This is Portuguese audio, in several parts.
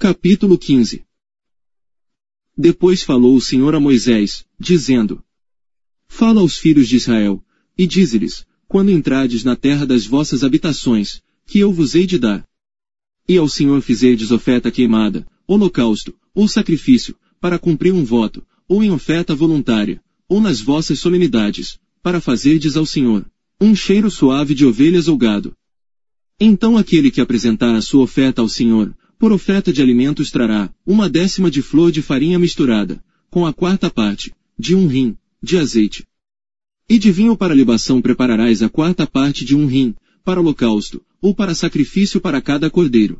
Capítulo 15. Depois falou o Senhor a Moisés, dizendo: Fala aos filhos de Israel, e dize-lhes, quando entrardes na terra das vossas habitações, que eu vos hei de dar. E ao Senhor fizerdes oferta queimada, holocausto, ou sacrifício, para cumprir um voto, ou em oferta voluntária, ou nas vossas solenidades, para fazerdes ao Senhor um cheiro suave de ovelhas ou gado. Então aquele que apresentar a sua oferta ao Senhor, por oferta de alimentos trará 1/10 de flor de farinha misturada, com a 4ª parte, de 1 hin, de azeite. E de vinho para libação prepararás a 4ª parte de 1 hin, para holocausto, ou para sacrifício para cada cordeiro.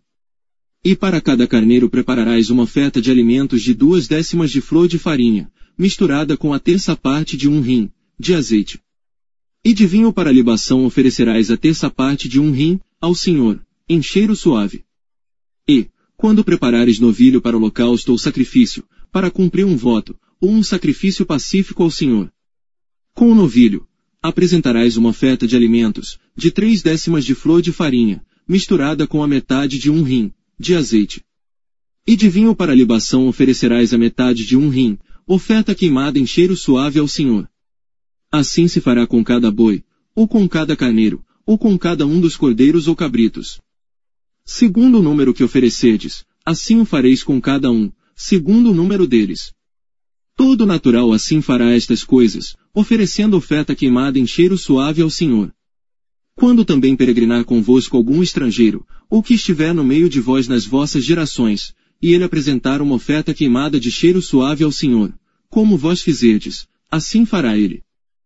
E para cada carneiro prepararás uma oferta de alimentos de 2/10 de flor de farinha, misturada com a 1/3 parte de 1 hin, de azeite. E de vinho para libação oferecerás a 1/3 parte de 1 hin, ao Senhor, em cheiro suave. E, quando preparares novilho para holocausto ou sacrifício, para cumprir um voto, ou um sacrifício pacífico ao Senhor, com o novilho, apresentarás uma oferta de alimentos, de 3/10 de flor de farinha, misturada com a metade de 1 hin, de azeite. E de vinho para libação oferecerás a metade de 1 hin, oferta queimada em cheiro suave ao Senhor. Assim se fará com cada boi, ou com cada carneiro, ou com cada um dos cordeiros ou cabritos. Segundo o número que oferecerdes, assim o fareis com cada um, segundo o número deles. Todo natural assim fará estas coisas, oferecendo oferta queimada em cheiro suave ao Senhor. Quando também peregrinar convosco algum estrangeiro, ou que estiver no meio de vós nas vossas gerações, e ele apresentar uma oferta queimada de cheiro suave ao Senhor, como vós fizerdes, assim fará ele.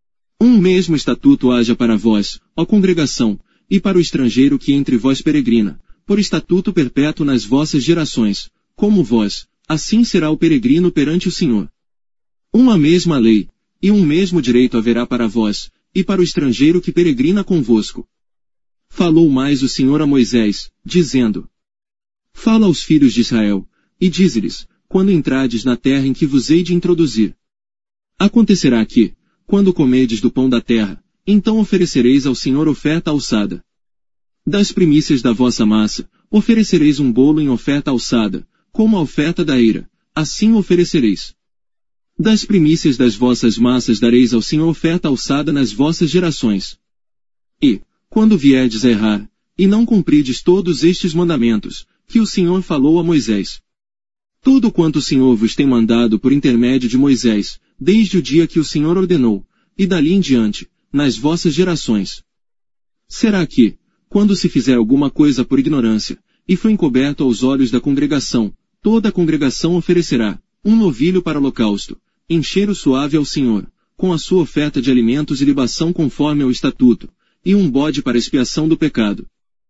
Um mesmo estatuto haja para vós, ó congregação, e para o estrangeiro que entre vós peregrina, por estatuto perpétuo nas vossas gerações, como vós, assim será o peregrino perante o Senhor. Uma mesma lei, e um mesmo direito haverá para vós, e para o estrangeiro que peregrina convosco. Falou mais o Senhor a Moisés, dizendo: Fala aos filhos de Israel, e dize-lhes, quando entrardes na terra em que vos hei de introduzir. Acontecerá que, quando comerdes do pão da terra, então oferecereis ao Senhor oferta alçada. Das primícias da vossa massa, oferecereis um bolo em oferta alçada, como a oferta da eira, assim o oferecereis. Das primícias das vossas massas dareis ao Senhor oferta alçada nas vossas gerações. E, quando vierdes a errar, e não cumprides todos estes mandamentos, que o Senhor falou a Moisés. Tudo quanto o Senhor vos tem mandado por intermédio de Moisés, desde o dia que o Senhor ordenou, e dali em diante, nas vossas gerações. Será que, quando se fizer alguma coisa por ignorância, e for encoberto aos olhos da congregação, toda a congregação oferecerá um novilho para holocausto, em cheiro suave ao Senhor, com a sua oferta de alimentos e libação conforme ao estatuto, e um bode para expiação do pecado.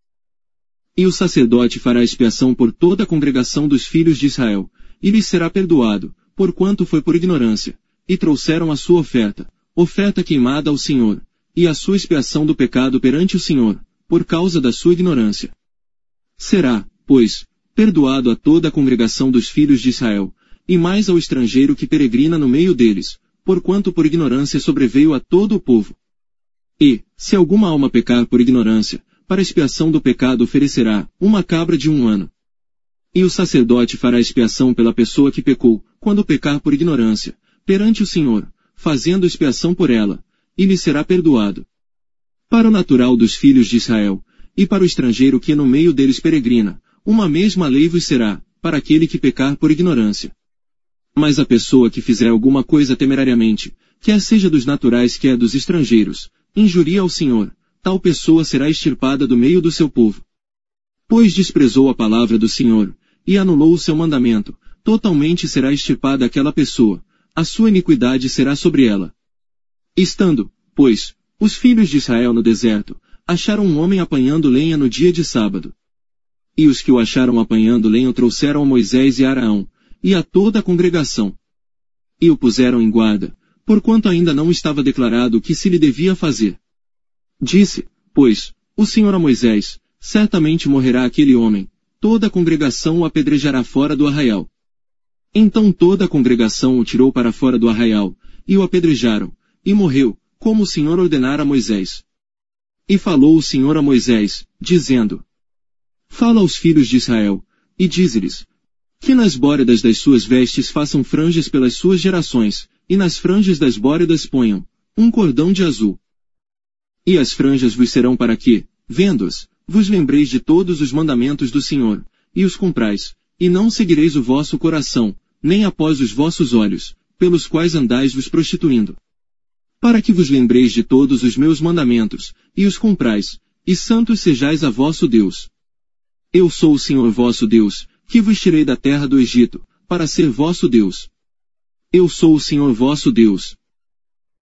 E o sacerdote fará expiação por toda a congregação dos filhos de Israel, e lhes será perdoado, porquanto foi por ignorância, e trouxeram a sua oferta queimada ao Senhor, e a sua expiação do pecado perante o Senhor, por causa da sua ignorância. Será, pois, perdoado a toda a congregação dos filhos de Israel, e mais ao estrangeiro que peregrina no meio deles, porquanto por ignorância sobreveio a todo o povo. E, se alguma alma pecar por ignorância, para expiação do pecado oferecerá uma cabra de 1 ano. E o sacerdote fará expiação pela pessoa que pecou, quando pecar por ignorância, perante o Senhor, fazendo expiação por ela, e lhe será perdoado. Para o natural dos filhos de Israel, e para o estrangeiro que no meio deles peregrina, uma mesma lei vos será, para aquele que pecar por ignorância. Mas a pessoa que fizer alguma coisa temerariamente, quer seja dos naturais quer dos estrangeiros, injuria ao Senhor, tal pessoa será extirpada do meio do seu povo. Pois desprezou a palavra do Senhor, e anulou o seu mandamento, totalmente será extirpada aquela pessoa, a sua iniquidade será sobre ela. Estando, pois, os filhos de Israel no deserto, acharam um homem apanhando lenha no dia de sábado. E os que o acharam apanhando lenha o trouxeram a Moisés e a Araão, e a toda a congregação. E o puseram em guarda, porquanto ainda não estava declarado o que se lhe devia fazer. Disse, pois, o Senhor a Moisés: certamente morrerá aquele homem, toda a congregação o apedrejará fora do arraial. Então toda a congregação o tirou para fora do arraial, e o apedrejaram, e morreu, como o Senhor ordenara a Moisés. E falou o Senhor a Moisés, dizendo: Fala aos filhos de Israel, e dize-lhes: Que nas bóredas das suas vestes façam franjas pelas suas gerações, e nas franjas das bóredas ponham um cordão de azul. E as franjas vos serão para que, vendo-as, vos lembreis de todos os mandamentos do Senhor, e os cumprais, e não seguireis o vosso coração, nem após os vossos olhos, pelos quais andais vos prostituindo. Para que vos lembreis de todos os meus mandamentos, e os cumprais, e santos sejais a vosso Deus. Eu sou o Senhor vosso Deus, que vos tirei da terra do Egito, para ser vosso Deus. Eu sou o Senhor vosso Deus,